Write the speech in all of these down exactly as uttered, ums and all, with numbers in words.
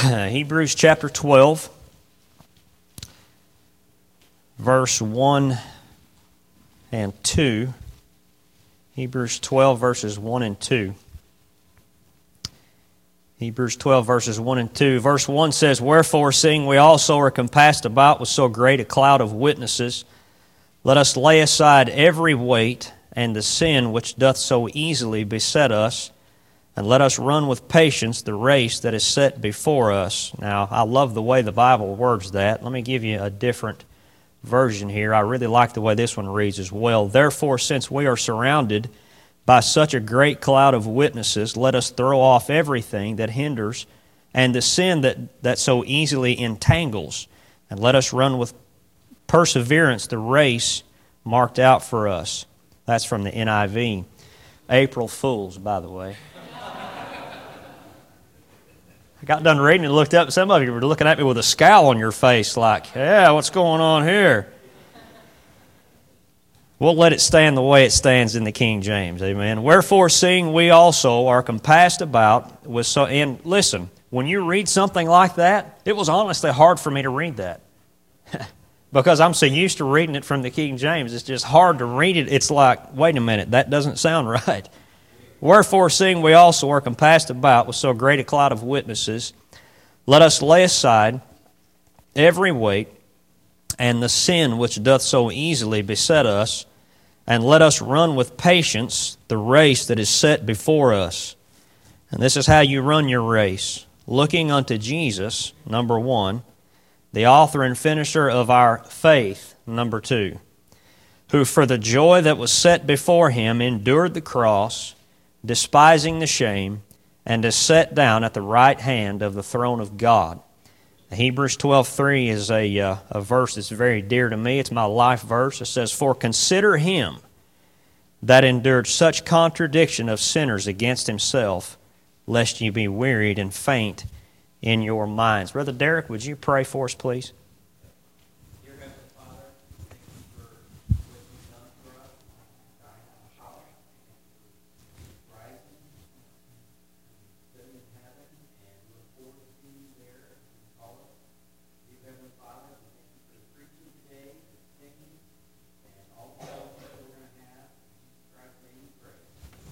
Hebrews chapter twelve, verse one and two. Hebrews twelve, verses one and two. Hebrews twelve, verses one and two. Verse one says, "Wherefore, seeing we also are compassed about with so great a cloud of witnesses, let us lay aside every weight and the sin which doth so easily beset us, and let us run with patience the race that is set before us." Now, I love the way the Bible words that. Let me give you a different version here. I really like the way this one reads as well. "Therefore, since we are surrounded by such a great cloud of witnesses, let us throw off everything that hinders and the sin that, that so easily entangles, and let us run with perseverance the race marked out for us." That's from the N I V. April Fools, by the way. I got done reading and looked up. Some of you were looking at me with a scowl on your face like, yeah, what's going on here? We'll let it stand the way it stands in the King James, amen. "Wherefore, seeing we also are compassed about with so..." And listen, when you read something like that, it was honestly hard for me to read that. Because I'm so used to reading it from the King James, it's just hard to read it. It's like, wait a minute, that doesn't sound right. "Wherefore, seeing we also are compassed about with so great a cloud of witnesses, let us lay aside every weight and the sin which doth so easily beset us, and let us run with patience the race that is set before us." And this is how you run your race: looking unto Jesus, number one, the author and finisher of our faith, number two, who for the joy that was set before him endured the cross, despising the shame, and is set down at the right hand of the throne of God. Hebrews twelve three is a, uh, a verse that's very dear to me. It's my life verse. It says, "For consider him that endured such contradiction of sinners against himself, lest ye be wearied and faint in your minds." Brother Derek, would you pray for us, please? Dear Heavenly Father, thank you for what you've done for us. Dying on the cross, rising, sitting in heaven, and look forward to seeing you there as you call us. Dear Heavenly Father, we thank you for the preaching today, the singing, and all the fellowship that we're going to have. In Christ's name we pray.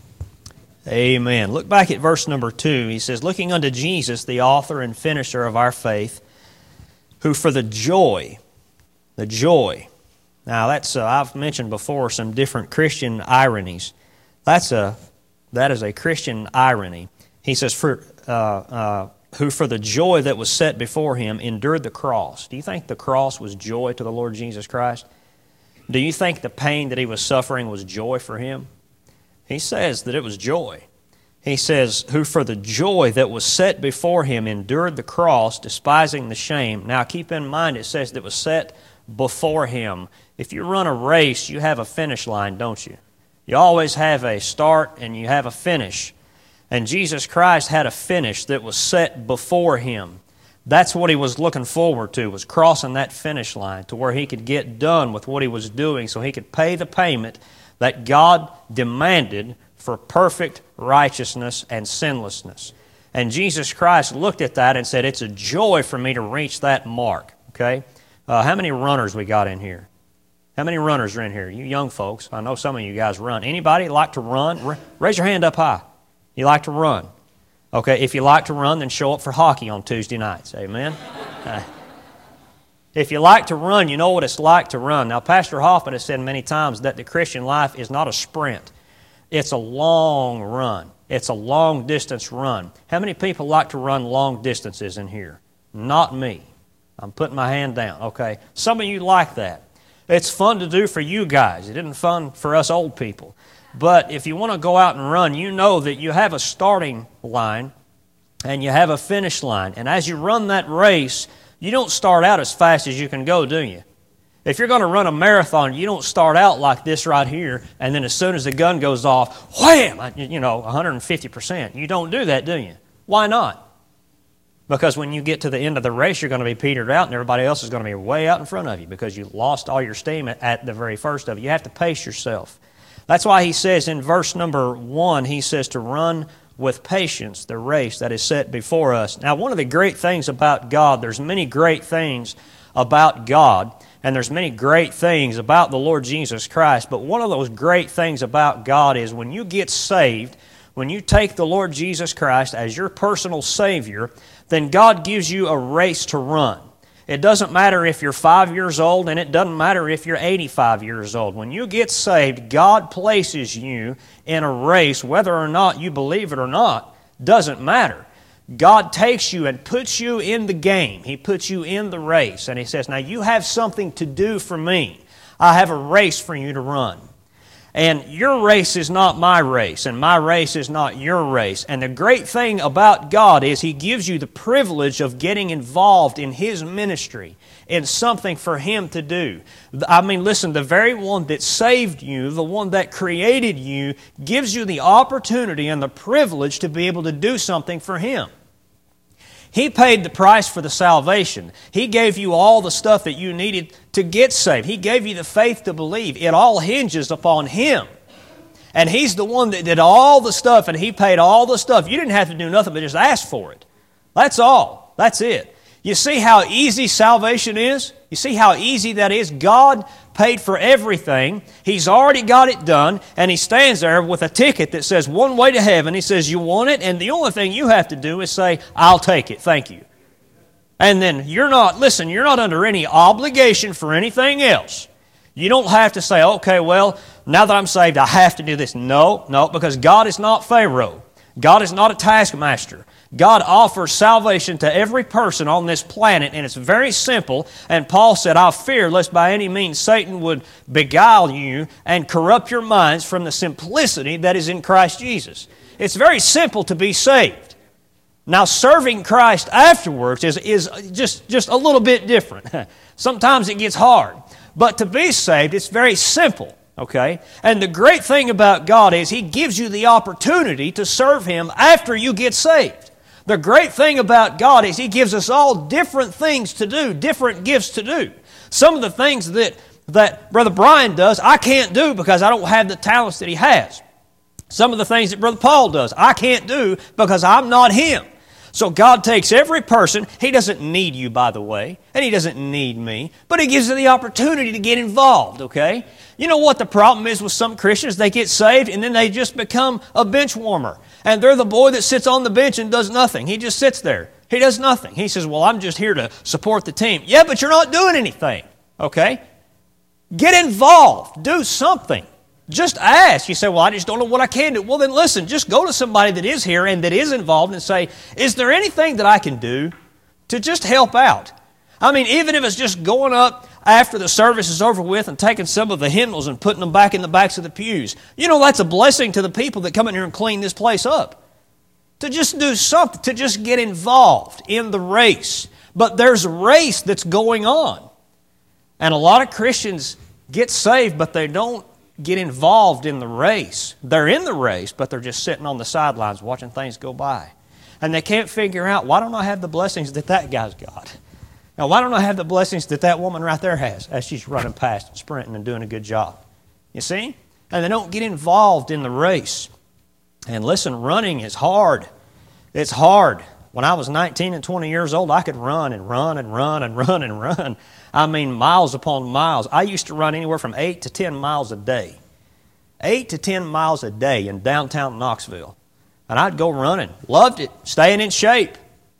Amen. Look back at verse number two. He says, "Looking unto Jesus, the author and finisher of our faith, who for the joy," the joy. Now that's, uh, I've mentioned before some different Christian ironies. That's a, that is a Christian irony. He says, for, uh, uh, who for the joy that was set before him endured the cross. Do you think the cross was joy to the Lord Jesus Christ? Do you think the pain that he was suffering was joy for him? He says that it was joy. He says, who for the joy that was set before him endured the cross, despising the shame. Now keep in mind it says that it was set before him. If you run a race, you have a finish line, don't you? You always have a start and you have a finish. And Jesus Christ had a finish that was set before him. That's what he was looking forward to, was crossing that finish line to where he could get done with what he was doing so he could pay the payment that God demanded for perfect righteousness and sinlessness. And Jesus Christ looked at that and said, it's a joy for me to reach that mark. Okay? Uh, how many runners we got in here? How many runners are in here? You young folks, I know some of you guys run. Anybody like to run? R- raise your hand up high. You like to run? Okay, if you like to run, then show up for hockey on Tuesday nights. Amen? Uh, If you like to run, you know what it's like to run. Now, Pastor Hoffman has said many times that the Christian life is not a sprint. It's a long run. It's a long-distance run. How many people like to run long distances in here? Not me. I'm putting my hand down, okay? Some of you like that. It's fun to do for you guys. It isn't fun for us old people. But if you want to go out and run, you know that you have a starting line and you have a finish line. And as you run that race, you don't start out as fast as you can go, do you? If you're going to run a marathon, you don't start out like this right here, and then as soon as the gun goes off, wham, you know, one hundred fifty percent. You don't do that, do you? Why not? Because when you get to the end of the race, you're going to be petered out, and everybody else is going to be way out in front of you because you lost all your steam at the very first of it. You have to pace yourself. That's why he says in verse number one, he says to run with patience the race that is set before us. Now, one of the great things about God, there's many great things about God, and there's many great things about the Lord Jesus Christ, but one of those great things about God is when you get saved, when you take the Lord Jesus Christ as your personal Savior, then God gives you a race to run. It doesn't matter if you're five years old, and it doesn't matter if you're eighty-five years old. When you get saved, God places you in a race, whether or not you believe it or not, doesn't matter. God takes you and puts you in the game. He puts you in the race, and He says, now you have something to do for me. I have a race for you to run. And your race is not my race, and my race is not your race. And the great thing about God is He gives you the privilege of getting involved in His ministry, in something for Him to do. I mean, listen, the very one that saved you, the one that created you, gives you the opportunity and the privilege to be able to do something for Him. He paid the price for the salvation. He gave you all the stuff that you needed to get saved. He gave you the faith to believe. It all hinges upon Him. And He's the one that did all the stuff, and He paid all the stuff. You didn't have to do nothing but just ask for it. That's all. That's it. You see how easy salvation is? You see how easy that is? God paid for everything. He's already got it done, and He stands there with a ticket that says one way to heaven. He says, you want it? And the only thing you have to do is say, I'll take it, thank you. And then you're not, listen, you're not under any obligation for anything else. You don't have to say, okay, well, now that I'm saved, I have to do this. No, no, because God is not Pharaoh. God is not a taskmaster. God offers salvation to every person on this planet, and it's very simple. And Paul said, I fear lest by any means Satan would beguile you and corrupt your minds from the simplicity that is in Christ Jesus. It's very simple to be saved. Now, serving Christ afterwards is, is just, just a little bit different. Sometimes it gets hard. But to be saved, it's very simple. Okay? And the great thing about God is He gives you the opportunity to serve Him after you get saved. The great thing about God is He gives us all different things to do, different gifts to do. Some of the things that, that Brother Brian does, I can't do because I don't have the talents that he has. Some of the things that Brother Paul does, I can't do because I'm not him. So God takes every person. He doesn't need you, by the way, and He doesn't need me, but He gives you the opportunity to get involved, okay? You know what the problem is with some Christians? They get saved and then they just become a bench warmer. And they're the boy that sits on the bench and does nothing. He just sits there. He does nothing. He says, well, I'm just here to support the team. Yeah, but you're not doing anything, okay? Get involved. Do something. Just ask. You say, well, I just don't know what I can do. Well, then listen, just go to somebody that is here and that is involved and say, is there anything that I can do to just help out? I mean, even if it's just going up after the service is over with and taking some of the hymnals and putting them back in the backs of the pews. You know, that's a blessing to the people that come in here and clean this place up. To just do something, to just get involved in the race. But there's a race that's going on. And a lot of Christians get saved, but they don't get involved in the race. They're in the race, but they're just sitting on the sidelines watching things go by. And they can't figure out, why don't I have the blessings that that guy's got? Now, why don't I have the blessings that that woman right there has as she's running past and sprinting and doing a good job? You see? And they don't get involved in the race. And listen, running is hard. It's hard. When I was nineteen and twenty years old, I could run and run and run and run and run. I mean, miles upon miles. I used to run anywhere from eight to ten miles a day. Eight to ten miles a day in downtown Knoxville. And I'd go running. Loved it. Staying in shape.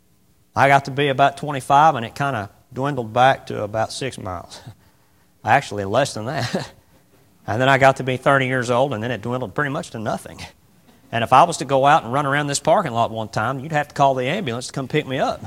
I got to be about twenty-five, and it kind of dwindled back to about six miles. Actually, less than that. And then I got to be thirty years old, and then it dwindled pretty much to nothing. And if I was to go out and run around this parking lot one time, you'd have to call the ambulance to come pick me up.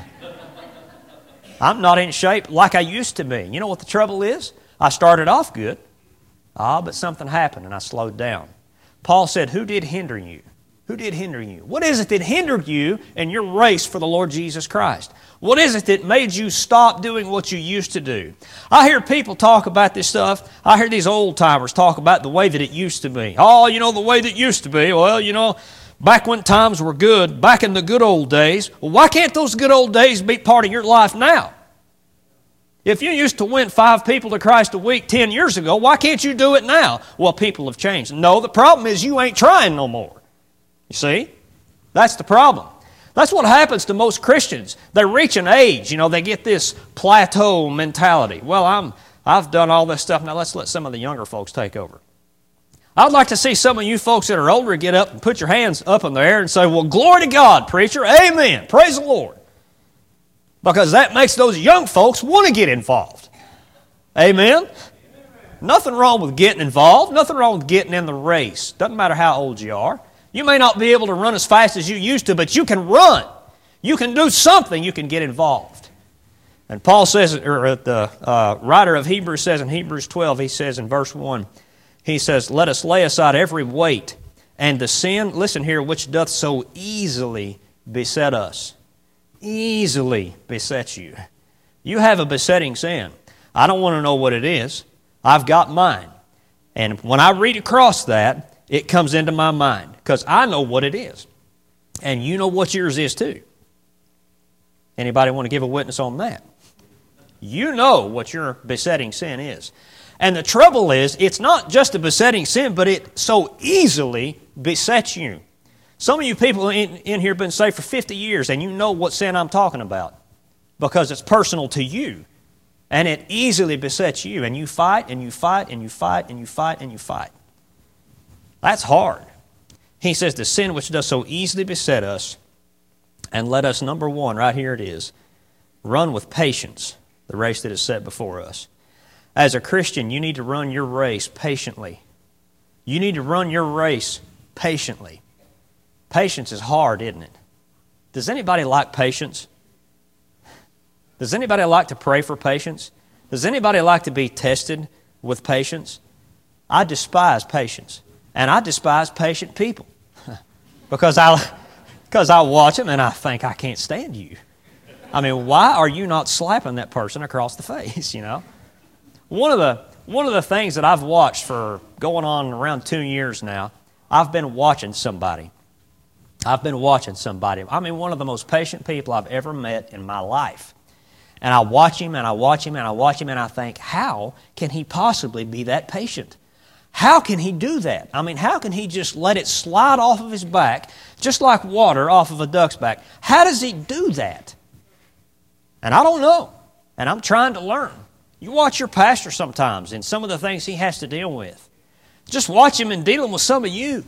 I'm not in shape like I used to be. You know what the trouble is? I started off good. Ah, but something happened, and I slowed down. Paul said, who did hinder you? Who did hinder you? What is it that hindered you in your race for the Lord Jesus Christ? What is it that made you stop doing what you used to do? I hear people talk about this stuff. I hear these old-timers talk about the way that it used to be. Oh, you know, the way that it used to be. Well, you know, back when times were good, back in the good old days. Well, why can't those good old days be part of your life now? If you used to win five people to Christ a week ten years ago, why can't you do it now? Well, people have changed. No, the problem is you ain't trying no more. You see? That's the problem. That's what happens to most Christians. They reach an age, you know, they get this plateau mentality. Well, I'm, I've done all this stuff. Now let's let some of the younger folks take over. I'd like to see some of you folks that are older get up and put your hands up in the air and say, well, glory to God, preacher. Amen. Praise the Lord. Because that makes those young folks want to get involved. Amen? Nothing wrong with getting involved. Nothing wrong with getting in the race. Doesn't matter how old you are. You may not be able to run as fast as you used to, but you can run. You can do something. You can get involved. And Paul says, or the uh, writer of Hebrews says in Hebrews twelve, he says in verse one, he says, let us lay aside every weight and the sin, listen here, which doth so easily beset us. Easily beset you. You have a besetting sin. I don't want to know what it is. I've got mine. And when I read across that, it comes into my mind because I know what it is. And you know what yours is too. Anybody want to give a witness on that? You know what your besetting sin is. And the trouble is, it's not just a besetting sin, but it so easily besets you. Some of you people in, in here have been saved for fifty years, and you know what sin I'm talking about because it's personal to you. And it easily besets you, and you fight, and you fight, and you fight, and you fight, and you fight. That's hard. He says, the sin which does so easily beset us, and let us, number one, right here it is, run with patience the race that is set before us. As a Christian, you need to run your race patiently. You need to run your race patiently. Patience is hard, isn't it? Does anybody like patience? Does anybody like to pray for patience? Does anybody like to be tested with patience? I despise patience. And I despise patient people because I, because I watch them and I think, I can't stand you. I mean, why are you not slapping that person across the face, you know? One of the, one of the things that I've watched for going on around two years now, I've been watching somebody. I've been watching somebody. I mean, one of the most patient people I've ever met in my life. And I watch him and I watch him and I watch him and I think, how can he possibly be that patient? How can he do that? I mean, how can he just let it slide off of his back, just like water off of a duck's back? How does he do that? And I don't know. And I'm trying to learn. You watch your pastor sometimes and some of the things he has to deal with. Just watch him in dealing with some of you.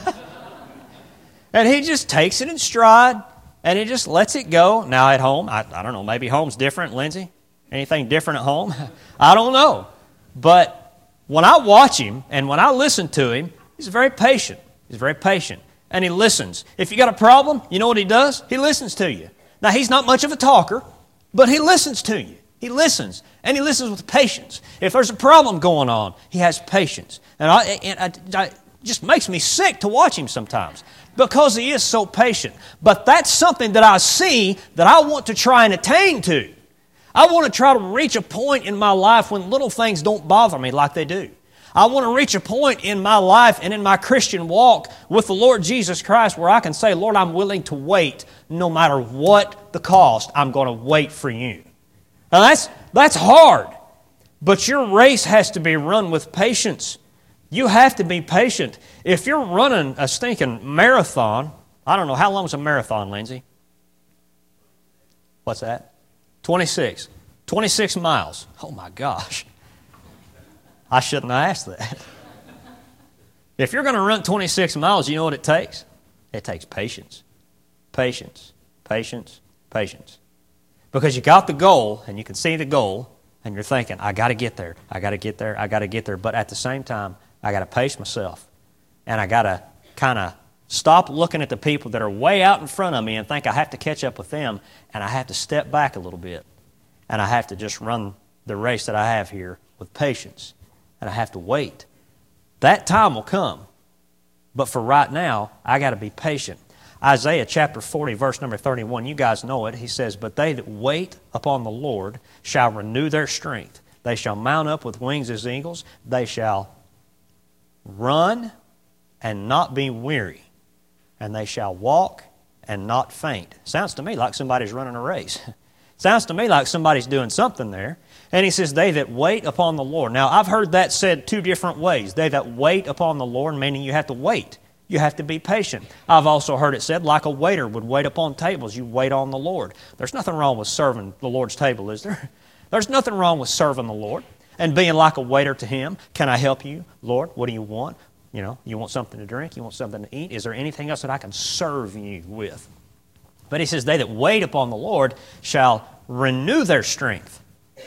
And he just takes it in stride and he just lets it go. Now at home, I, I don't know, maybe home's different, Lindsay? Anything different at home? I don't know. But when I watch him and when I listen to him, he's very patient. He's very patient. And he listens. If you got a problem, you know what he does? He listens to you. Now, he's not much of a talker, but he listens to you. He listens. And he listens with patience. If there's a problem going on, he has patience. And, I, and I, I, it just makes me sick to watch him sometimes because he is so patient. But that's something that I see that I want to try and attain to. I want to try to reach a point in my life when little things don't bother me like they do. I want to reach a point in my life and in my Christian walk with the Lord Jesus Christ where I can say, Lord, I'm willing to wait no matter what the cost. I'm going to wait for you. Now that's, that's hard, but your race has to be run with patience. You have to be patient. If you're running a stinking marathon, I don't know, how long is a marathon, Lindsay? What's that? twenty-six. twenty-six miles. Oh my gosh. I shouldn't have asked that. If you're going to run twenty-six miles, you know what it takes? It takes patience. Patience. Patience. Patience. Because you got the goal, and you can see the goal, and you're thinking, I got to get there. I got to get there. I got to get there. But at the same time, I got to pace myself. And I got to kind of stop looking at the people that are way out in front of me and think I have to catch up with them, and I have to step back a little bit. And I have to just run the race that I have here with patience. And I have to wait. That time will come. But for right now, I got to be patient. Isaiah chapter forty, verse number thirty-one, you guys know it. He says, but they that wait upon the Lord shall renew their strength. They shall mount up with wings as eagles. They shall run and not be weary. And they shall walk and not faint. Sounds to me like somebody's running a race. Sounds to me like somebody's doing something there. And he says, they that wait upon the Lord. Now, I've heard that said two different ways. They that wait upon the Lord, meaning you have to wait. You have to be patient. I've also heard it said, like a waiter would wait upon tables, you wait on the Lord. There's nothing wrong with serving the Lord's table, is there? There's nothing wrong with serving the Lord and being like a waiter to Him. Can I help you, Lord? What do you want? You know, you want something to drink? You want something to eat? Is there anything else that I can serve you with? But He says, they that wait upon the Lord shall renew their strength.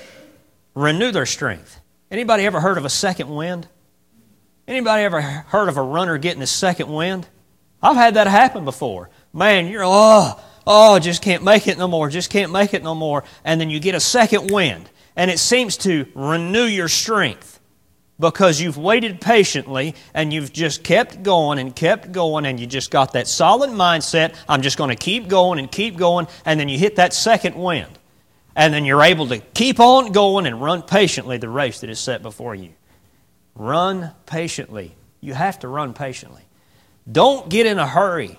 Renew their strength. Anybody ever heard of a second wind? Anybody ever heard of a runner getting a second wind? I've had that happen before. Man, you're, oh, oh, just can't make it no more, just can't make it no more. And then you get a second wind, and it seems to renew your strength because you've waited patiently and you've just kept going and kept going, and you just got that solid mindset, I'm just going to keep going and keep going, and then you hit that second wind. And then you're able to keep on going and run patiently the race that is set before you. Run patiently. You have to run patiently. Don't get in a hurry.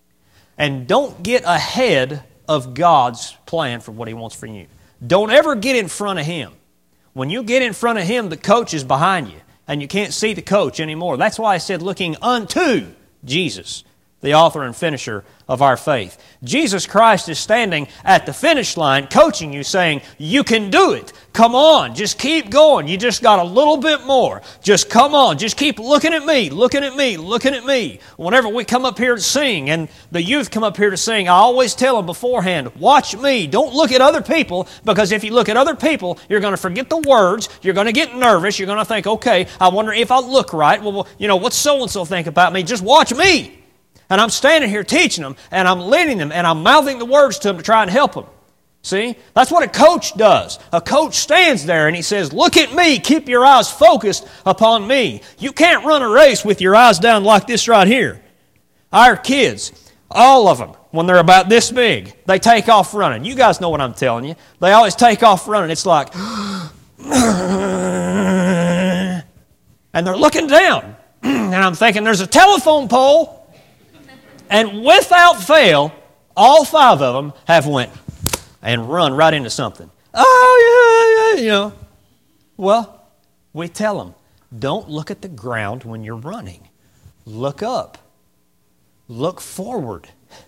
And don't get ahead of God's plan for what He wants for you. Don't ever get in front of Him. When you get in front of Him, the coach is behind you, and you can't see the coach anymore. That's why I said looking unto Jesus, the author and finisher of our faith. Jesus Christ is standing at the finish line coaching you, saying, you can do it. Come on, just keep going. You just got a little bit more. Just come on, just keep looking at me, looking at me, looking at me. Whenever we come up here to sing and the youth come up here to sing, I always tell them beforehand, watch me. Don't look at other people, because if you look at other people, you're going to forget the words. You're going to get nervous. You're going to think, okay, I wonder if I look right. Well, you know, what's so-and-so think about me? Just watch me. And I'm standing here teaching them, and I'm leading them, and I'm mouthing the words to them to try and help them. See? That's what a coach does. A coach stands there and he says, look at me, keep your eyes focused upon me. You can't run a race with your eyes down like this right here. Our kids, all of them, when they're about this big, they take off running. You guys know what I'm telling you. They always take off running. It's like, and they're looking down. And I'm thinking, there's a telephone pole. And without fail, all five of them have went and run right into something. Oh, yeah, yeah, you know. Well, we tell them, don't look at the ground when you're running. Look up. Look forward.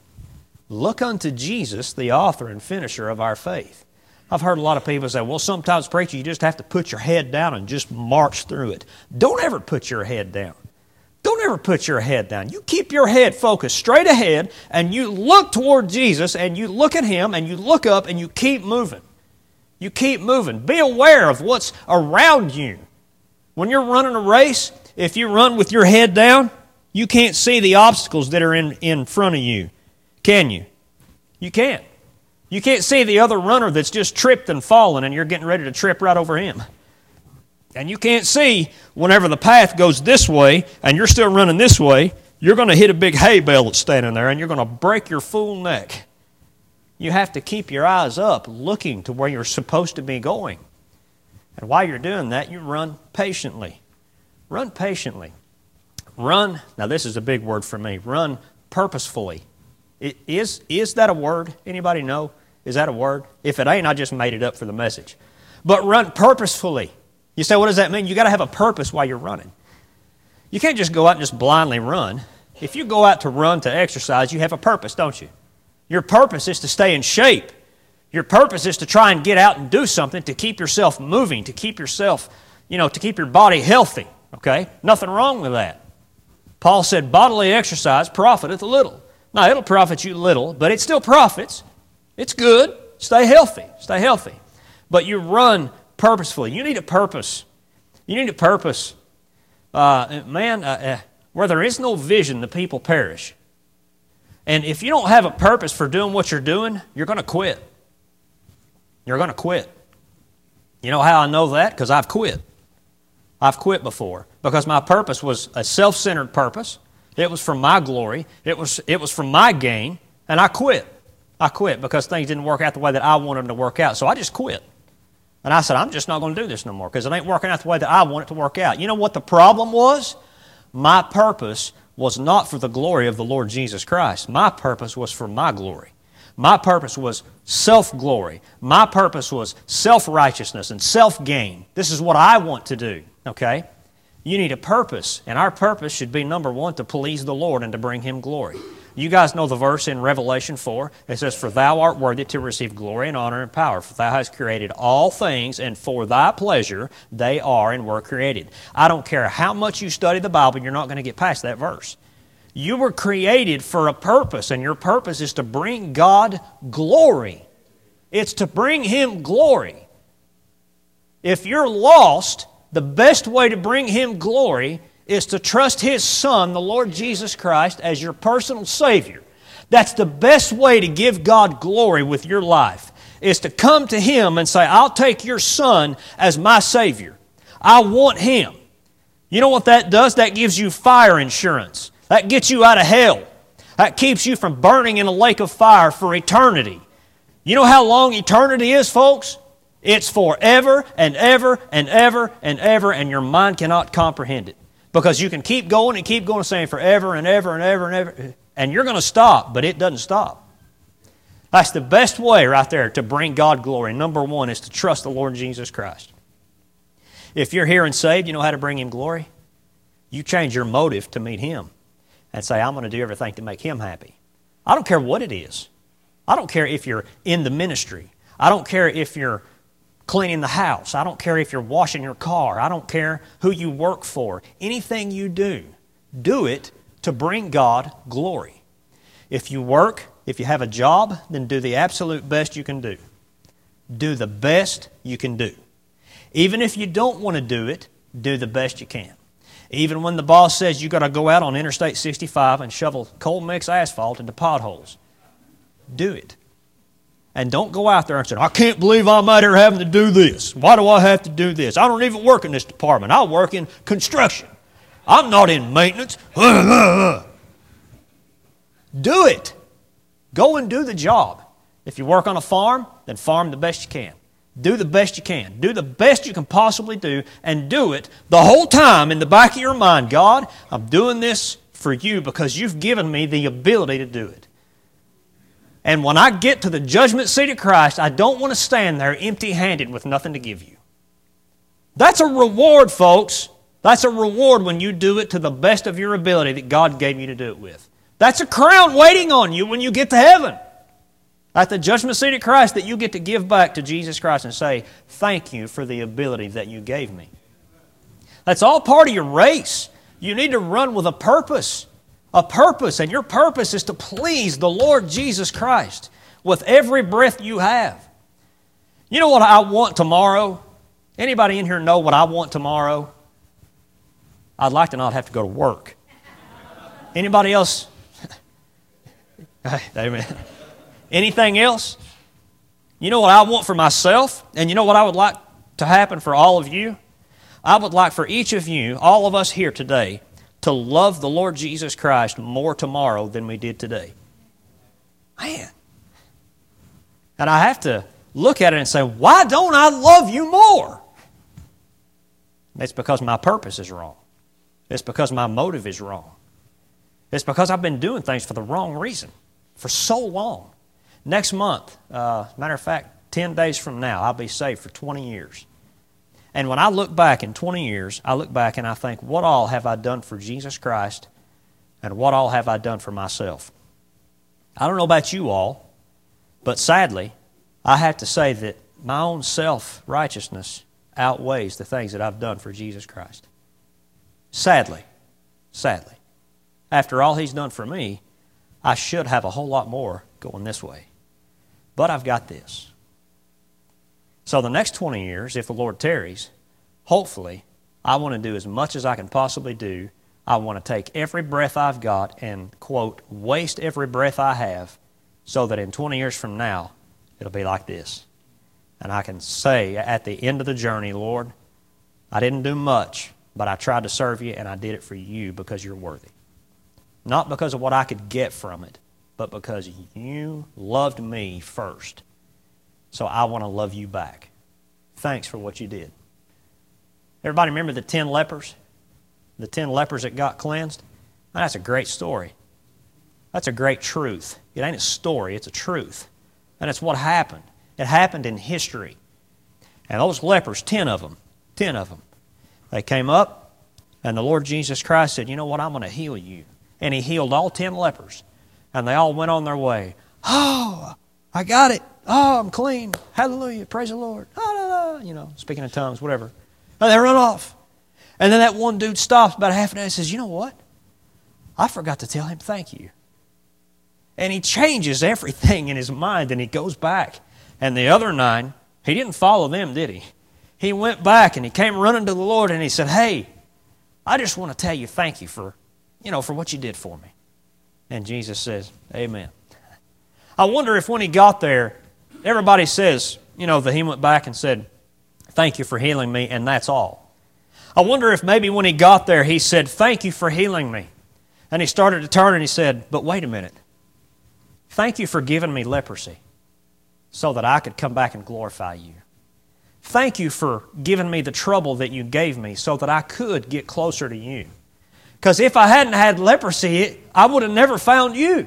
Look unto Jesus, the author and finisher of our faith. I've heard a lot of people say, well, sometimes, preacher, you just have to put your head down and just march through it. Don't ever put your head down. Don't ever put your head down. You keep your head focused straight ahead, and you look toward Jesus, and you look at Him, and you look up, and you keep moving. You keep moving. Be aware of what's around you. When you're running a race, if you run with your head down, you can't see the obstacles that are in, in front of you, can you? You can't. You can't see the other runner that's just tripped and fallen, and you're getting ready to trip right over him. And you can't see whenever the path goes this way and you're still running this way, you're going to hit a big hay bale that's standing there and you're going to break your fool neck. You have to keep your eyes up, looking to where you're supposed to be going. And while you're doing that, you run patiently. Run patiently. Run, now this is a big word for me, run purposefully. It, is, is that a word? Anybody know? Is that a word? If it ain't, I just made it up for the message. But run purposefully. You say, what does that mean? You've got to have a purpose while you're running. You can't just go out and just blindly run. If you go out to run, to exercise, you have a purpose, don't you? Your purpose is to stay in shape. Your purpose is to try and get out and do something to keep yourself moving, to keep yourself, you know, to keep your body healthy, okay? Nothing wrong with that. Paul said, bodily exercise profiteth little. Now, it'll profit you little, but it still profits. It's good. Stay healthy. Stay healthy. But you run purposefully. You need a purpose. You need a purpose. Uh, man, uh, uh, where there is no vision, the people perish. And if you don't have a purpose for doing what you're doing, you're going to quit. You're going to quit. You know how I know that? Because I've quit. I've quit before. Because my purpose was a self-centered purpose. It was for my glory. It was, it was for my gain. And I quit. I quit because things didn't work out the way that I wanted them to work out. So I just quit. And I said, I'm just not going to do this no more because it ain't working out the way that I want it to work out. You know what the problem was? My purpose was not for the glory of the Lord Jesus Christ. My purpose was for my glory. My purpose was self-glory. My purpose was self-righteousness and self-gain. This is what I want to do, okay? You need a purpose, and our purpose should be, number one, to please the Lord and to bring Him glory. You guys know the verse in Revelation four. It says, "For thou art worthy to receive glory and honor and power, for thou hast created all things, and for thy pleasure they are and were created." I don't care how much you study the Bible, you're not going to get past that verse. You were created for a purpose, and your purpose is to bring God glory. It's to bring Him glory. If you're lost, the best way to bring Him glory is to trust His Son, the Lord Jesus Christ, as your personal Savior. That's the best way to give God glory with your life, is to come to Him and say, "I'll take your Son as my Savior. I want Him." You know what that does? That gives you fire insurance. That gets you out of hell. That keeps you from burning in a lake of fire for eternity. You know how long eternity is, folks? It's forever and ever and ever and ever, and your mind cannot comprehend it. Because you can keep going and keep going saying forever and ever and ever and ever, and you're going to stop, but it doesn't stop. That's the best way right there to bring God glory. Number one is to trust the Lord Jesus Christ. If you're here and saved, you know how to bring Him glory? You change your motive to meet Him and say, "I'm going to do everything to make Him happy." I don't care what it is. I don't care if you're in the ministry. I don't care if you're cleaning the house. I don't care if you're washing your car. I don't care who you work for. Anything you do, do it to bring God glory. If you work, if you have a job, then do the absolute best you can do. Do the best you can do. Even if you don't want to do it, do the best you can. Even when the boss says you got to go out on Interstate sixty-five and shovel cold mix asphalt into potholes, do it. And don't go out there and say, "I can't believe I'm out here having to do this. Why do I have to do this? I don't even work in this department. I work in construction. I'm not in maintenance." Do it. Go and do the job. If you work on a farm, then farm the best you can. Do the best you can. Do the best you can possibly do, and do it the whole time in the back of your mind. "God, I'm doing this for you because you've given me the ability to do it. And when I get to the judgment seat of Christ, I don't want to stand there empty-handed with nothing to give you." That's a reward, folks. That's a reward when you do it to the best of your ability that God gave you to do it with. That's a crown waiting on you when you get to heaven. At the judgment seat of Christ, that you get to give back to Jesus Christ and say, "Thank you for the ability that you gave me." That's all part of your race. You need to run with a purpose. A purpose, and your purpose is to please the Lord Jesus Christ with every breath you have. You know what I want tomorrow? Anybody in here know what I want tomorrow? I'd like to not have to go to work. Anybody else? Amen. Anything else? You know what I want for myself? And you know what I would like to happen for all of you? I would like for each of you, all of us here today, to love the Lord Jesus Christ more tomorrow than we did today. Man. And I have to look at it and say, "Why don't I love you more?" It's because my purpose is wrong. It's because my motive is wrong. It's because I've been doing things for the wrong reason for so long. Next month, uh, matter of fact, ten days from now, I'll be saved for twenty years. And when I look back in twenty years, I look back and I think, what all have I done for Jesus Christ, and what all have I done for myself? I don't know about you all, but sadly, I have to say that my own self-righteousness outweighs the things that I've done for Jesus Christ. Sadly, sadly. After all He's done for me, I should have a whole lot more going this way. But I've got this. So the next twenty years, if the Lord tarries, hopefully, I want to do as much as I can possibly do. I want to take every breath I've got and, quote, waste every breath I have so that in twenty years from now, it'll be like this. And I can say at the end of the journey, "Lord, I didn't do much, but I tried to serve you and I did it for you because you're worthy." Not because of what I could get from it, but because you loved me first. So I want to love you back. Thanks for what you did. Everybody remember the ten lepers? The ten lepers that got cleansed? Now, that's a great story. That's a great truth. It ain't a story, it's a truth. And it's what happened. It happened in history. And those lepers, ten of them, ten of them, they came up And the Lord Jesus Christ said, you know what, I'm going to heal you. And He healed all ten lepers. And they all went on their way. Oh, I got it. Oh, I'm clean. Hallelujah. Praise the Lord. Ah, you know, speaking in tongues, whatever. And they run off. And then that one dude stops about half an hour and says, you know what? I forgot to tell him thank you. And he changes everything in his mind and he goes back. And the other nine, he didn't follow them, did he? He went back and he came running to the Lord and he said, hey, I just want to tell you thank you for, you know, for what you did for me. And Jesus says, amen. I wonder if when he got there, everybody says, you know, that he went back and said, thank you for healing me, and that's all. I wonder if maybe when he got there, he said, thank you for healing me. And he started to turn and he said, but wait a minute. Thank you for giving me leprosy so that I could come back and glorify you. Thank you for giving me the trouble that you gave me so that I could get closer to you. Because if I hadn't had leprosy, it, I would have never found you.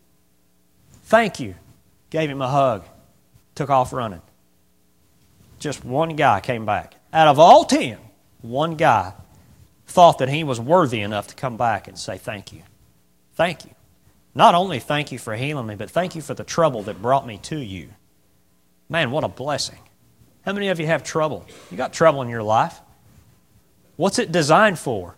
Thank you. Gave him a hug. Took off running. Just one guy came back. Out of all ten, one guy thought that he was worthy enough to come back and say thank you. Thank you. Not only thank you for healing me, but thank you for the trouble that brought me to you. Man, what a blessing. How many of you have trouble? You got trouble in your life. What's it designed for?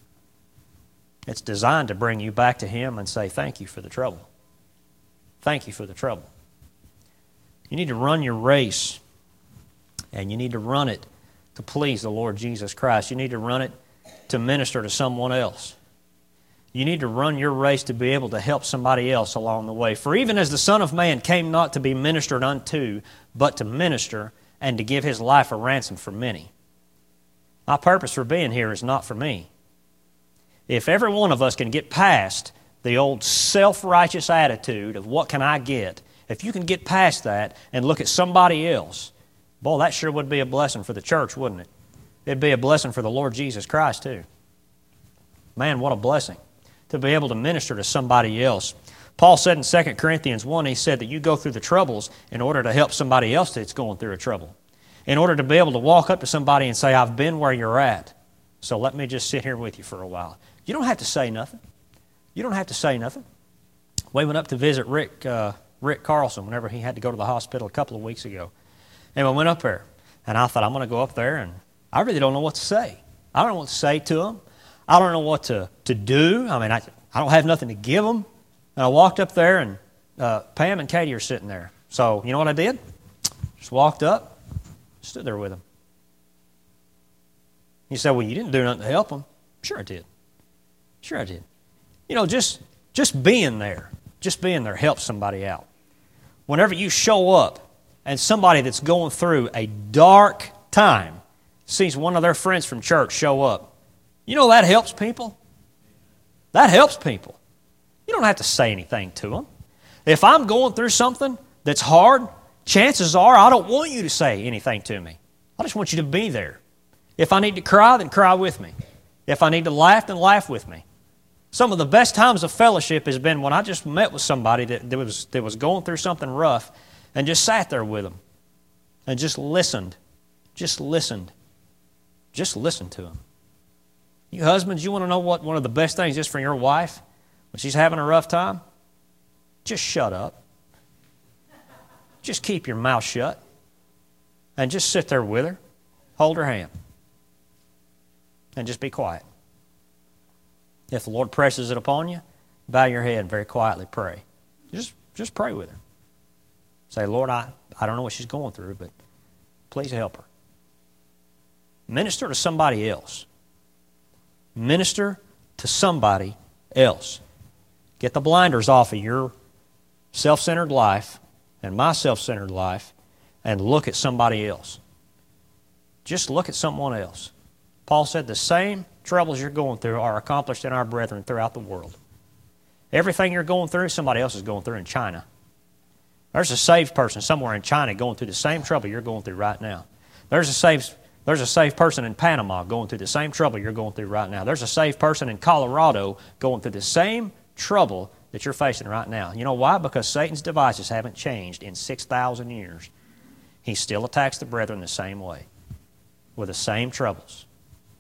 It's designed to bring you back to Him and say thank you for the trouble. Thank you for the trouble. You need to run your race, and you need to run it to please the Lord Jesus Christ. You need to run it to minister to someone else. You need to run your race to be able to help somebody else along the way. For even as the Son of Man came not to be ministered unto, but to minister and to give His life a ransom for many. My purpose for being here is not for me. If every one of us can get past the old self-righteous attitude of what can I get, if you can get past that and look at somebody else, boy, that sure would be a blessing for the church, wouldn't it? It'd be a blessing for the Lord Jesus Christ, too. Man, what a blessing to be able to minister to somebody else. Paul said in Second Corinthians one, he said that you go through the troubles in order to help somebody else that's going through a trouble. In order to be able to walk up to somebody and say, I've been where you're at, so let me just sit here with you for a while. You don't have to say nothing. You don't have to say nothing. We went up to visit Rick, uh, Rick Carlson whenever he had to go to the hospital a couple of weeks ago. And we went up there, and I thought, I'm going to go up there, and I really don't know what to say. I don't know what to say to him. I don't know what to, to do. I mean, I, I don't have nothing to give them. And I walked up there, and uh, Pam and Katie are sitting there. So, you know what I did? Just walked up, stood there with them. You say, well, you didn't do nothing to help them. Sure I did. Sure I did. You know, just, just being there, just being there helps somebody out. Whenever you show up and somebody that's going through a dark time sees one of their friends from church show up, you know that helps people? That helps people. You don't have to say anything to them. If I'm going through something that's hard, chances are I don't want you to say anything to me. I just want you to be there. If I need to cry, then cry with me. If I need to laugh, then laugh with me. Some of the best times of fellowship has been when I just met with somebody that, that, was, that was going through something rough and just sat there with them and just listened. Just listened. Just listened to them. You husbands, you want to know what one of the best things is for your wife when she's having a rough time? Just shut up. Just keep your mouth shut and just sit there with her, hold her hand, and just be quiet. If the Lord presses it upon you, bow your head and very quietly pray. Just, just pray with her. Say, Lord, I, I don't know what she's going through, but please help her. Minister to somebody else. Minister to somebody else. Get the blinders off of your self-centered life and my self-centered life and look at somebody else. Just look at someone else. Paul said the same troubles you're going through are accomplished in our brethren throughout the world. Everything you're going through, somebody else is going through in China. There's a saved person somewhere in China going through the same trouble you're going through right now. There's a saved, there's a saved person in Panama going through the same trouble you're going through right now. There's a saved person in Colorado going through the same trouble that you're facing right now. You know why? Because Satan's devices haven't changed in six thousand years. He still attacks the brethren the same way, with the same troubles,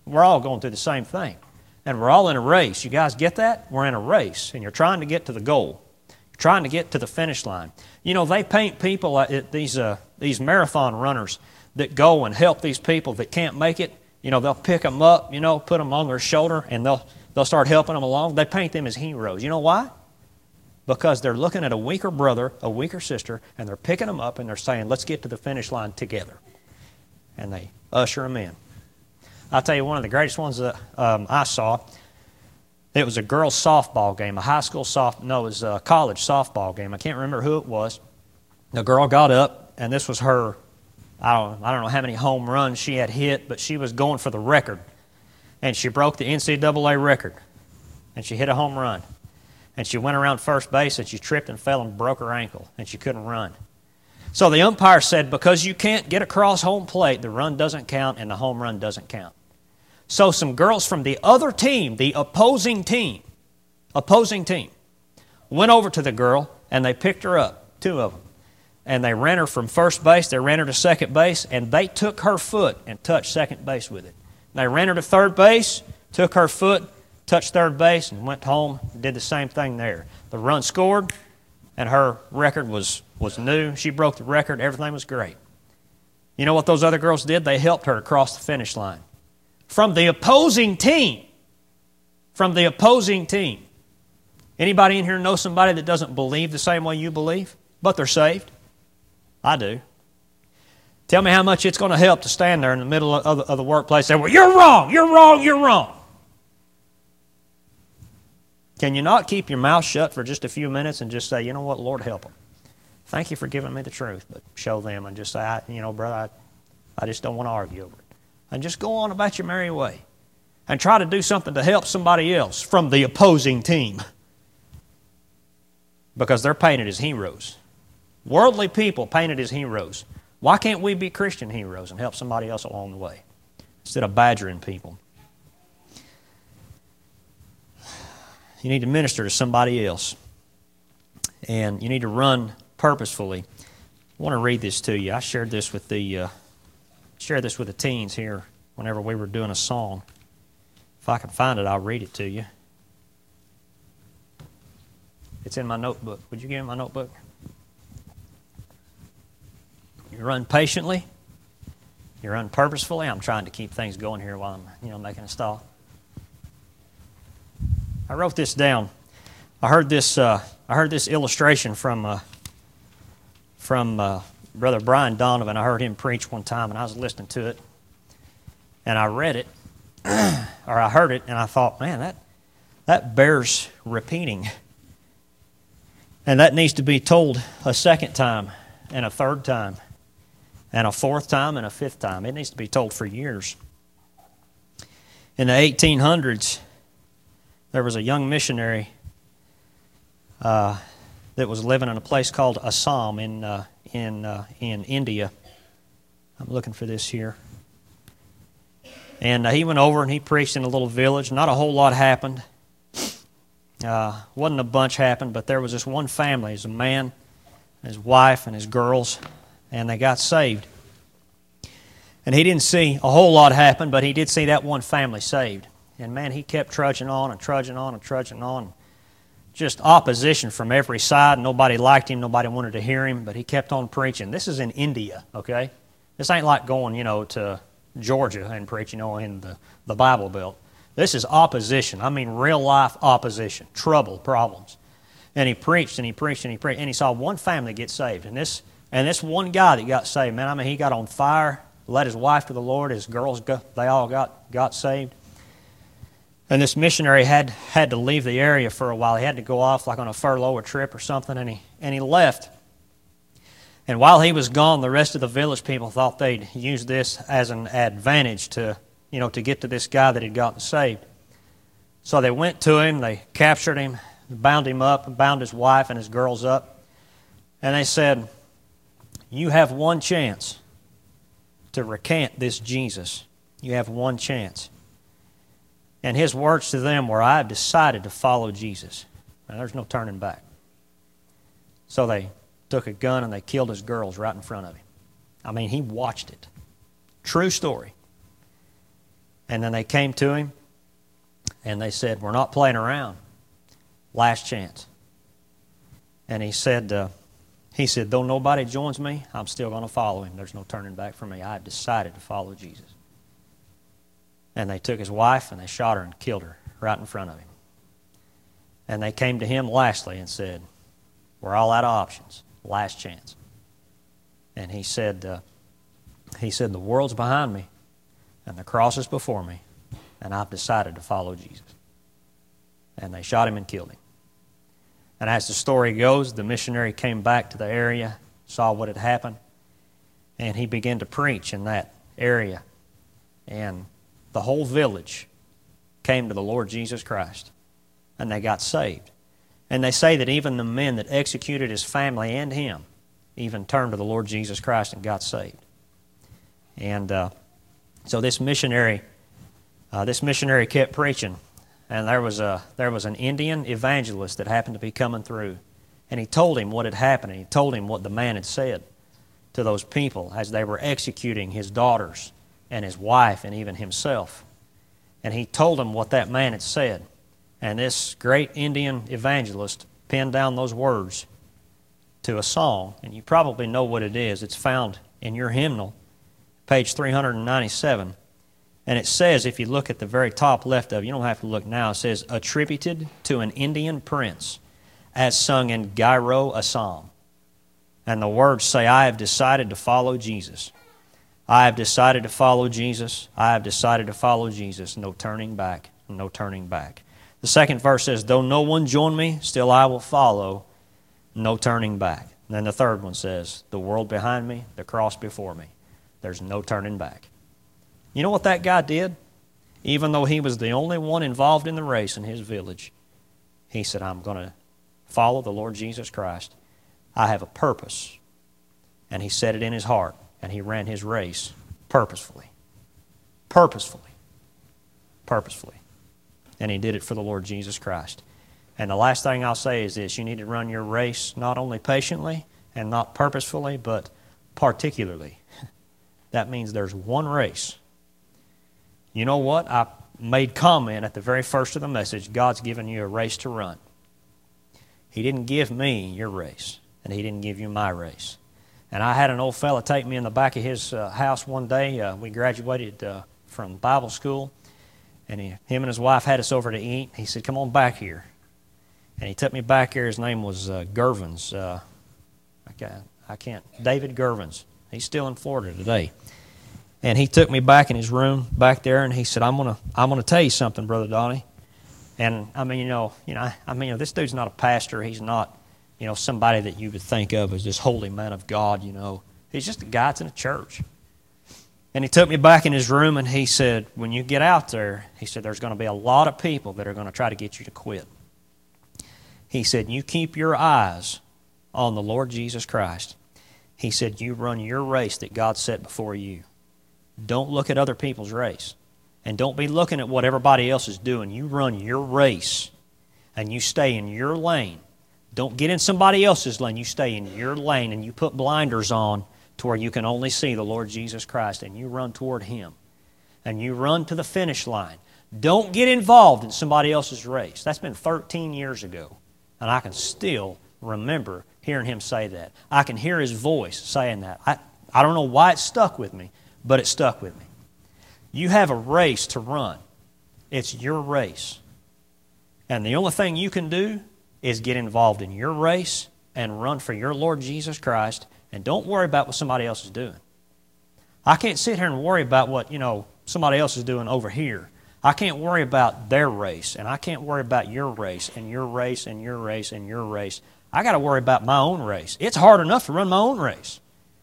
We're all going through the same thing. And we're all in a race. You guys get that? We're in a race, and you're trying to get to the goal. You're trying to get to the finish line. You know, they paint people, like these, uh, these marathon runners that go and help these people that can't make it. You know, they'll pick them up, you know, put them on their shoulder, and they'll, they'll start helping them along. They paint them as heroes. You know why? Because they're looking at a weaker brother, a weaker sister, and they're picking them up, and they're saying, let's get to the finish line together. And they usher them in. I'll tell you, one of the greatest ones that um, I saw, it was a girls' softball game, a high school soft, no, it was a college softball game. I can't remember who it was. The girl got up, and this was her, I don't, I don't know how many home runs she had hit, but she was going for the record. And she broke the N C double A record. And she hit a home run. And she went around first base, and she tripped and fell and broke her ankle, and she couldn't run. So the umpire said, because you can't get across home plate, the run doesn't count, and the home run doesn't count. So some girls from the other team, the opposing team, opposing team, went over to the girl, and they picked her up, two of them. And they ran her from first base, they ran her to second base, and they took her foot and touched second base with it. They ran her to third base, took her foot, touched third base, and went home and did the same thing there. The run scored, and her record was, was new. She broke the record. Everything was great. You know what those other girls did? They helped her across the finish line. From the opposing team. From the opposing team. Anybody in here know somebody that doesn't believe the same way you believe, but they're saved? I do. Tell me how much it's going to help to stand there in the middle of the, of the workplace and say, well, you're wrong, you're wrong, you're wrong. Can you not keep your mouth shut for just a few minutes and just say, you know what, Lord, help them. Thank you for giving me the truth, but show them and just say, I, you know, brother, I, I just don't want to argue over it. And just go on about your merry way. And try to do something to help somebody else from the opposing team. Because they're painted as heroes. Worldly people painted as heroes. Why can't we be Christian heroes and help somebody else along the way? Instead of badgering people. You need to minister to somebody else. And you need to run purposefully. I want to read this to you. I shared this with the uh, shared this with the teens here whenever we were doing a song. If I can find it, I'll read it to you. It's in my notebook. Would you give me my notebook? You run patiently. You run purposefully. I'm trying to keep things going here while I'm, you know, making a stall. I wrote this down. I heard this. Uh, I heard this illustration from uh, from uh, Brother Brian Donovan. I heard him preach one time, and I was listening to it, and I read it, or I heard it, and I thought, man, that that bears repeating, and that needs to be told a second time, and a third time, and a fourth time, and a fifth time. It needs to be told for years. In the eighteen hundreds. There was a young missionary uh, that was living in a place called Assam in uh, in uh, in India. I'm looking for this here. And uh, he went over and he preached in a little village. Not a whole lot happened. Uh, wasn't a bunch happened, but there was this one family. It was a man, his wife, and his girls, and they got saved. And he didn't see a whole lot happen, but he did see that one family saved. And man, he kept trudging on and trudging on and trudging on. Just opposition from every side. Nobody liked him. Nobody wanted to hear him, but he kept on preaching. This is in India, okay? This ain't like going, you know, to Georgia and preaching, you know, in the, the Bible Belt. This is opposition. I mean real life opposition, trouble, problems. And he preached and he preached and he preached. And he saw one family get saved. And this and this one guy that got saved, man, I mean, he got on fire, led his wife to the Lord. His girls, they all got, got saved. And this missionary had, had to leave the area for a while. He had to go off like on a furlough or trip or something, and he, and he left. And while he was gone, the rest of the village people thought they'd use this as an advantage to, you know, to get to this guy that had gotten saved. So they went to him, they captured him, bound him up, bound his wife and his girls up. And they said, you have one chance to recant this Jesus. You have one chance. And his words to them were, I have decided to follow Jesus. And there's no turning back. So they took a gun and they killed his girls right in front of him. I mean, he watched it. True story. And then they came to him, and they said, we're not playing around. Last chance. And he said, uh, he said, though nobody joins me, I'm still going to follow him. There's no turning back for me. I've decided to follow Jesus. And they took his wife, and they shot her and killed her right in front of him. And they came to him lastly and said, we're all out of options. Last chance. And he said, uh, he said, the world's behind me, and the cross is before me, and I've decided to follow Jesus. And they shot him and killed him. And as the story goes, the missionary came back to the area, saw what had happened, and he began to preach in that area. And the whole village came to the Lord Jesus Christ, and they got saved. And they say that even the men that executed his family and him even turned to the Lord Jesus Christ and got saved. And uh, so this missionary, uh, this missionary kept preaching. And there was a there was an Indian evangelist that happened to be coming through, and he told him what had happened. And he told him what the man had said to those people as they were executing his daughters and his wife and even himself. And he told him what that man had said. And this great Indian evangelist penned down those words to a song, and you probably know what it is. It's found in your hymnal, page three hundred ninety-seven. And it says, if you look at the very top left of it, you don't have to look now, it says, attributed to an Indian prince, as sung in Gairo Assam. And the words say, I have decided to follow Jesus. I have decided to follow Jesus. I have decided to follow Jesus. No turning back, no turning back. The second verse says, though no one join me, still I will follow, no turning back. And then the third one says, the world behind me, the cross before me. There's no turning back. You know what that guy did? Even though he was the only one involved in the race in his village, he said, I'm going to follow the Lord Jesus Christ. I have a purpose. And he set it in his heart, and he ran his race purposefully. Purposefully. Purposefully. And he did it for the Lord Jesus Christ. And the last thing I'll say is this, you need to run your race not only patiently and not purposefully, but particularly. That means there's one race. You know what? I made comment at the very first of the message, God's given you a race to run. He didn't give me your race, and He didn't give you my race. And I had an old fella take me in the back of his uh, house one day. Uh, we graduated uh, from Bible school, and he, him and his wife had us over to eat. He said, come on back here. And he took me back here. His name was uh, Gervins. Uh, I, can't, I can't, David Gervins. He's still in Florida today. And he took me back in his room back there, and he said, I'm gonna I'm gonna tell you something, Brother Donnie. And I mean, you know, you know, I mean, you know, this dude's not a pastor. He's not, you know, somebody that you would think of as this holy man of God, you know. He's just a guy that's in a church. And he took me back in his room, and he said, when you get out there, he said, there's going to be a lot of people that are going to try to get you to quit. He said, you keep your eyes on the Lord Jesus Christ. He said, you run your race that God set before you. Don't look at other people's race. And don't be looking at what everybody else is doing. You run your race, and you stay in your lane. Don't get in somebody else's lane. You stay in your lane, and you put blinders on to where you can only see the Lord Jesus Christ, and you run toward Him. And you run to the finish line. Don't get involved in somebody else's race. That's been thirteen years ago, and I can still remember hearing him say that. I can hear his voice saying that. I, I don't know why it stuck with me, but it stuck with me. You have a race to run. It's your race. And the only thing you can do is get involved in your race and run for your Lord Jesus Christ, and don't worry about what somebody else is doing. I can't sit here and worry about what, you know, somebody else is doing over here. I can't worry about their race, and I can't worry about your race and your race and your race and your race. I got to worry about my own race. It's hard enough to run my own race.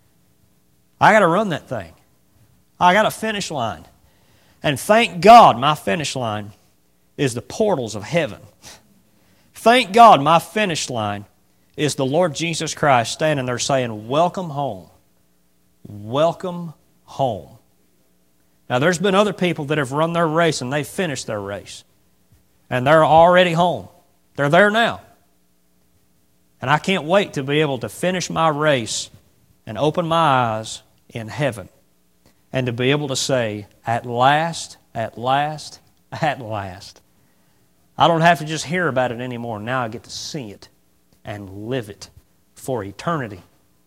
I got to run that thing. I got a finish line. And thank God my finish line is the portals of heaven. Thank God my finish line is the Lord Jesus Christ standing there saying, welcome home. Welcome home. Now, there's been other people that have run their race and they've finished their race. And they're already home. They're there now. And I can't wait to be able to finish my race and open my eyes in heaven and to be able to say, at last at last, at last. I don't have to just hear about it anymore. Now I get to see it and live it for eternity.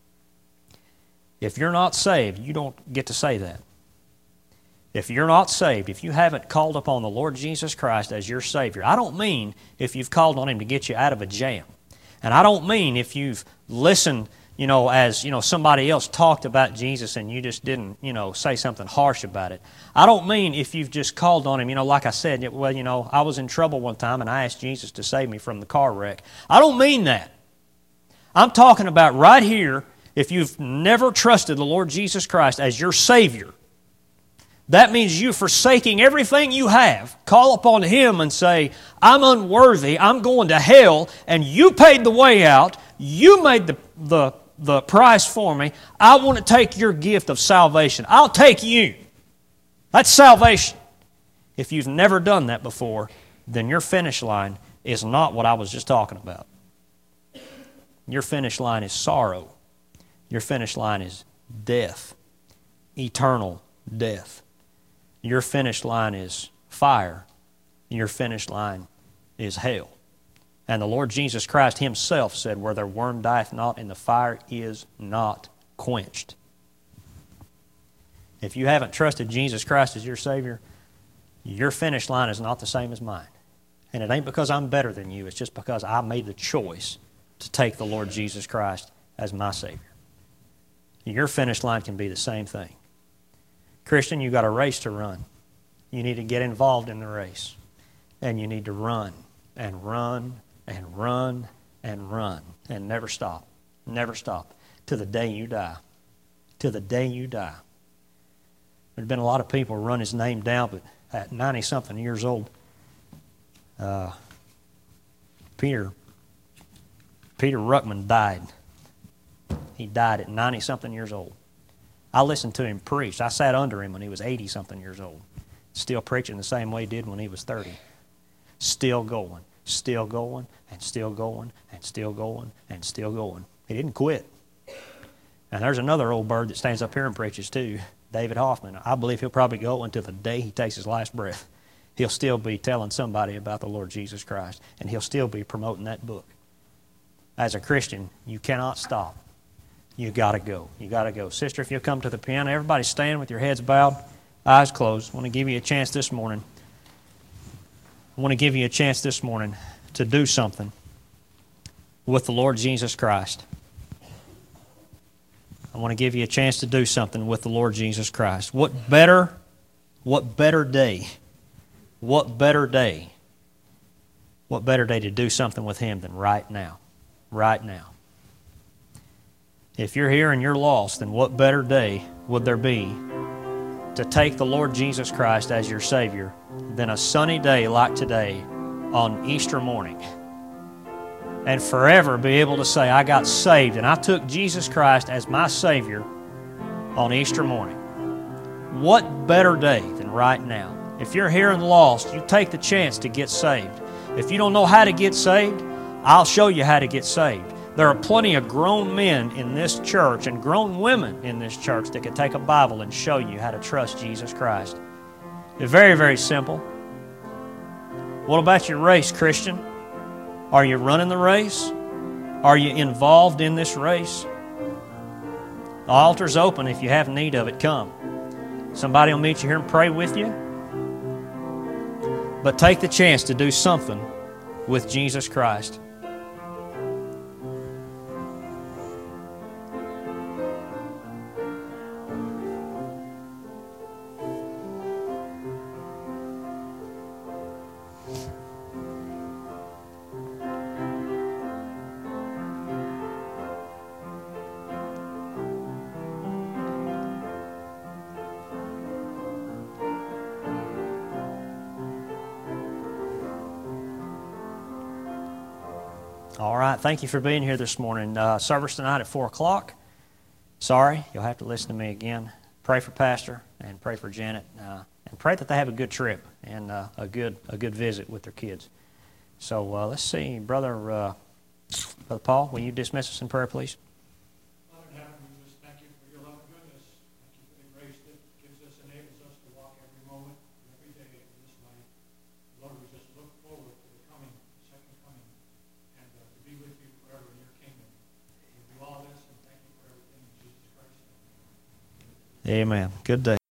If you're not saved, you don't get to say that. If you're not saved, if you haven't called upon the Lord Jesus Christ as your Savior, I don't mean if you've called on Him to get you out of a jam. And I don't mean if you've listened, you know, as, you know, somebody else talked about Jesus and you just didn't, you know, say something harsh about it. I don't mean if you've just called on Him, you know, like I said, well, you know, I was in trouble one time and I asked Jesus to save me from the car wreck. I don't mean that. I'm talking about right here, if you've never trusted the Lord Jesus Christ as your Savior, that means you forsaking everything you have, call upon Him and say, I'm unworthy, I'm going to hell, and you paid the way out, you made the, the, the price for me, I want to take your gift of salvation. I'll take you. That's salvation. If you've never done that before, then your finish line is not what I was just talking about. Your finish line is sorrow. Your finish line is death, eternal death. Your finish line is fire. Your finish line is hell. And the Lord Jesus Christ Himself said, where their worm dieth not and the fire is not quenched. If you haven't trusted Jesus Christ as your Savior, your finish line is not the same as mine. And it ain't because I'm better than you. It's just because I made the choice to take the Lord Jesus Christ as my Savior. Your finish line can be the same thing. Christian, you've got a race to run. You need to get involved in the race. And you need to run and run and run and run and never stop. Never stop. To the day you die. To the day you die. There's been a lot of people run His name down, but at ninety-something years old, uh, Peter, Peter Ruckman died. He died at ninety-something years old. I listened to him preach. I sat under him when he was eighty-something years old. Still preaching the same way he did when he was thirty. Still going, still going, and still going, and still going, and still going. He didn't quit. And there's another old bird that stands up here and preaches too, David Hoffman. I believe he'll probably go until the day he takes his last breath. He'll still be telling somebody about the Lord Jesus Christ, and he'll still be promoting that book. As a Christian, you cannot stop. You got to go. You got to go. Sister, if you'll come to the piano, everybody stand with your heads bowed, eyes closed. I want to give you a chance this morning. I want to give you a chance this morning to do something with the Lord Jesus Christ. I want to give you a chance to do something with the Lord Jesus Christ. What better, what better day, what better day, what better day to do something with Him than right now, right now. If you're here and you're lost, then what better day would there be to take the Lord Jesus Christ as your Savior than a sunny day like today on Easter morning and forever be able to say, I got saved and I took Jesus Christ as my Savior on Easter morning. What better day than right now? If you're here and lost, you take the chance to get saved. If you don't know how to get saved, I'll show you how to get saved. There are plenty of grown men in this church and grown women in this church that can take a Bible and show you how to trust Jesus Christ. It's very, very simple. What about your race, Christian? Are you running the race? Are you involved in this race? The altar's open. If you have need of it, come. Somebody will meet you here and pray with you. But take the chance to do something with Jesus Christ. All right, thank you for being here this morning. Uh, service tonight at four o'clock. Sorry, you'll have to listen to me again. Pray for Pastor and pray for Janet. Uh, and pray that they have a good trip and uh, a good a good visit with their kids. So uh, let's see, Brother, uh, Brother Paul, will you dismiss us in prayer, please? Father in heaven, we just thank you for your love and goodness. Thank you for the grace that gives us, enables us to walk every moment, every day. Amen. Good day.